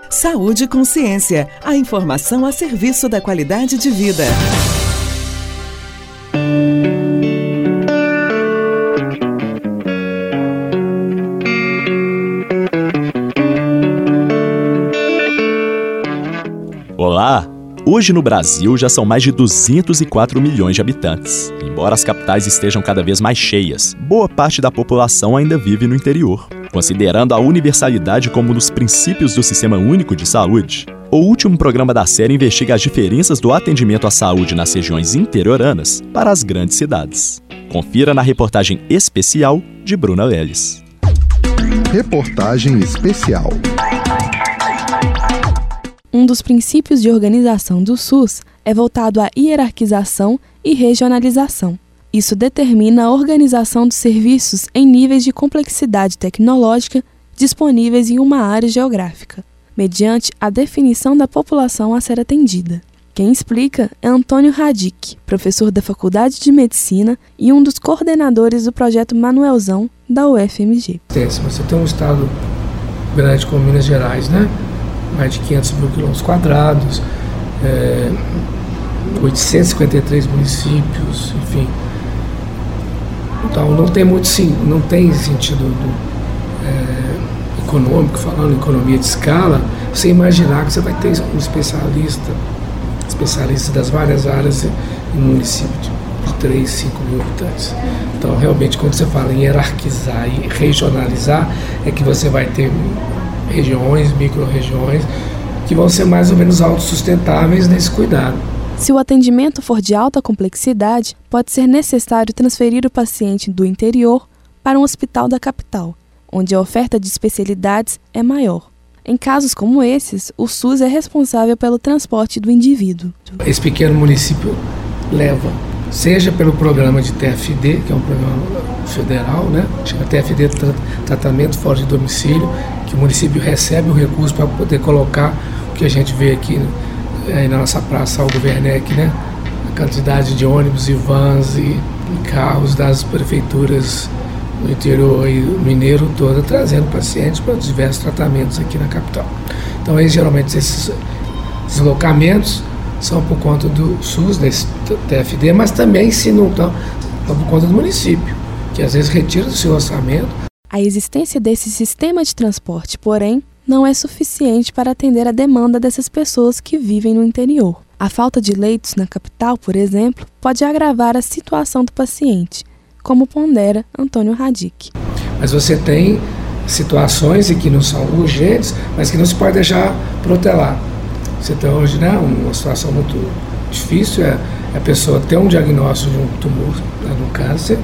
Saúde e Consciência, a informação a serviço da qualidade de vida. Olá! Hoje no Brasil já são mais de 204 milhões de habitantes. Embora as capitais estejam cada vez mais cheias, boa parte da população ainda vive no interior. Considerando a universalidade como um dos princípios do Sistema Único de Saúde, o último programa da série investiga as diferenças do atendimento à saúde nas regiões interioranas para as grandes cidades. Confira na reportagem especial de Bruna Leles. Reportagem especial. Um dos princípios de organização do SUS é voltado à hierarquização e regionalização. Isso determina a organização dos serviços em níveis de complexidade tecnológica disponíveis em uma área geográfica, mediante a definição da população a ser atendida. Quem explica é Antônio Radic, professor da Faculdade de Medicina e um dos coordenadores do projeto Manuelzão da UFMG. Você tem um estado grande como Minas Gerais, né? Mais de 500 mil quilômetros quadrados, 853 municípios, enfim. Então não tem sentido econômico, falando em economia de escala, você imaginar que você vai ter um especialista das várias áreas em um município de 3, 5 mil habitantes. Então realmente quando você fala em hierarquizar e regionalizar, é que você vai ter regiões, micro-regiões, que vão ser mais ou menos autossustentáveis nesse cuidado. Se o atendimento for de alta complexidade, pode ser necessário transferir o paciente do interior para um hospital da capital, onde a oferta de especialidades é maior. Em casos como esses, o SUS é responsável pelo transporte do indivíduo. Esse pequeno município leva, seja pelo programa de TFD, que é um programa federal, né? Chama TFD, Tratamento Fora de Domicílio, que o município recebe o recurso para poder colocar o que a gente vê aqui aí na nossa praça Aldo Werneck, né? A quantidade de ônibus e vans e carros das prefeituras do interior e mineiro toda, trazendo pacientes para diversos tratamentos aqui na capital. Então, geralmente, esses deslocamentos são por conta do SUS, desse TFD, mas também, se não estão, por conta do município, que às vezes retira do seu orçamento. A existência desse sistema de transporte, porém, não é suficiente para atender a demanda dessas pessoas que vivem no interior. A falta de leitos na capital, por exemplo, pode agravar a situação do paciente, como pondera Antônio Radic. Mas você tem situações em que não são urgentes, mas que não se pode deixar protelar. Você tem hoje, né, uma situação muito difícil, é a pessoa ter um diagnóstico de um tumor, né, de um câncer,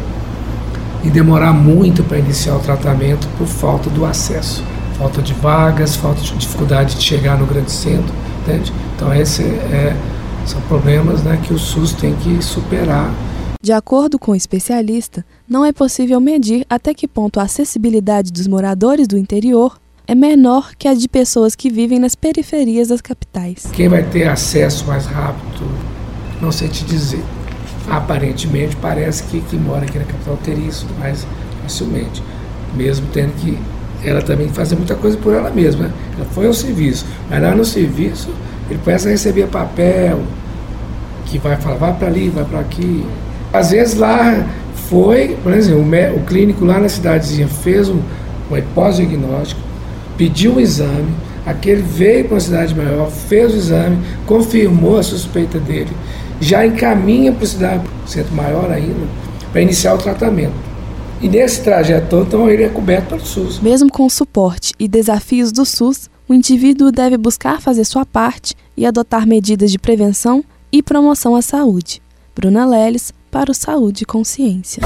e demorar muito para iniciar o tratamento por falta do acesso. Falta de vagas, falta de dificuldade de chegar no grande centro, entende? Então esses são problemas, né, que o SUS tem que superar. De acordo com o especialista, não é possível medir até que ponto a acessibilidade dos moradores do interior é menor que a de pessoas que vivem nas periferias das capitais. Quem vai ter acesso mais rápido, não sei te dizer. Aparentemente, parece que quem mora aqui na capital teria isso mais facilmente, mesmo tendo que ela também fazer muita coisa por ela mesma, né? Ela foi ao serviço, mas lá no serviço ele começa a receber papel, que vai falar, vai para ali, vai para aqui. Às vezes lá foi, por exemplo, o clínico lá na cidadezinha fez um pós-diagnóstico, pediu um exame, aquele veio para uma cidade maior, fez o exame, confirmou a suspeita dele, já encaminha para o centro maior ainda, para iniciar o tratamento. E nesse trajeto todo, então, ele é coberto pelo SUS. Mesmo com o suporte e desafios do SUS, o indivíduo deve buscar fazer sua parte e adotar medidas de prevenção e promoção à saúde. Bruna Leles, para o Saúde e Consciência.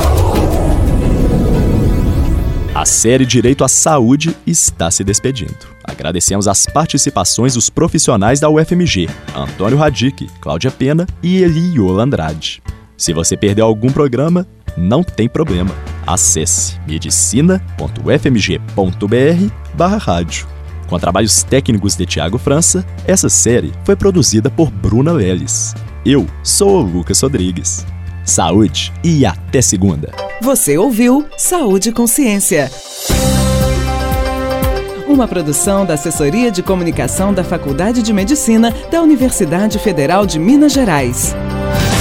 A série Direito à Saúde está se despedindo. Agradecemos as participações dos profissionais da UFMG, Antônio Radic, Cláudia Pena e Eliola Andrade. Se você perdeu algum programa, não tem problema. Acesse medicina.ufmg.br/rádio. Com trabalhos técnicos de Tiago França, essa série foi produzida por Bruna Leles. Eu sou o Lucas Rodrigues. Saúde e até segunda. Você ouviu Saúde e Consciência. Uma produção da Assessoria de Comunicação da Faculdade de Medicina da Universidade Federal de Minas Gerais.